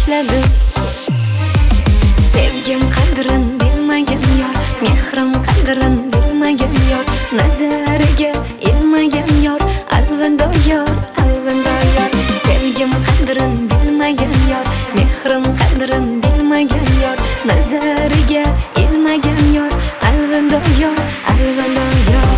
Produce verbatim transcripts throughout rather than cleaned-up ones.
tashladim. Sevgim qadrin bilmagan yor, mehrim qadrin bilmagan yor, nazariga ilmagan yor, alvindo yor, alvindo yor. Sevgim qadrin bilmagan yor, mehrim qadrin bilmagan yor, nazariga ilmagan yor, alvindo yor, alvindo yor.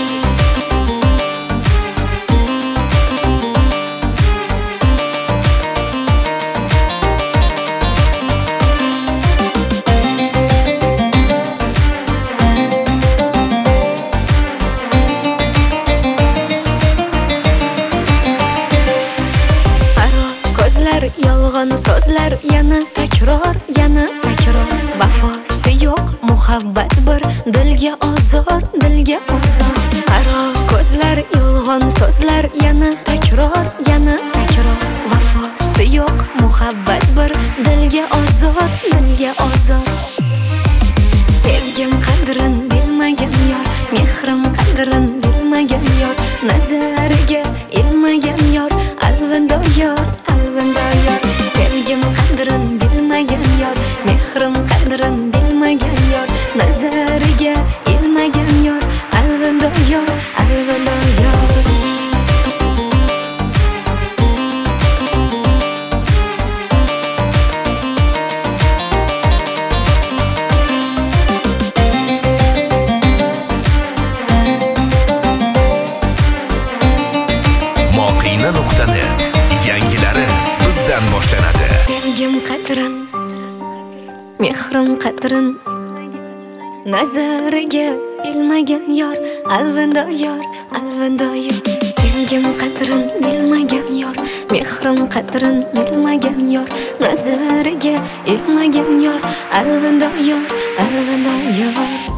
Yolg'on so'zlar yana takror, yana takror. Vafosi yo'q muhabbat bir, dilga ozor, dilga ozor. Qaro ko'zlar, yolg'on so'zlar yana takror, yana takror. Vafosi yo'q muhabbat bir, dilga ozor, dilga ozor. Sevgim qadrin bilmagan yor, mehrim qadrin bilmagan yor, nazariga ilmagan yor, alvindo yor, alvindo yor. Sevgim qadrin bilmagan yor, mehrim qadrin bilmagan yor, nazariga ilmagan yor, alvindo yor, alvindo yor. moqina nuqta net yangilari bizdan boshlanadi. Sevgim qadrin, mehrim qadrin, nazariga ilmagan yor, alvindo yor, alvindo yor. Sevgim qadrin bilmagan yor, mehrim qadrin bilmagan yor, nazariga ilmagan yor, alvindo yor, alvindo yor.